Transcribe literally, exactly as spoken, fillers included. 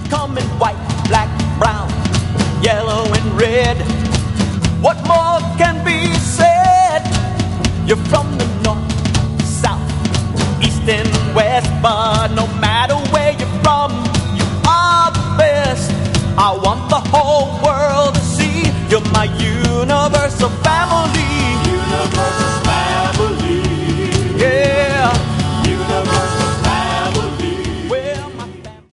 come in white, black, brown, yellow and red. What more can be said? You're from the north, south, east and west, but no matter where you're from,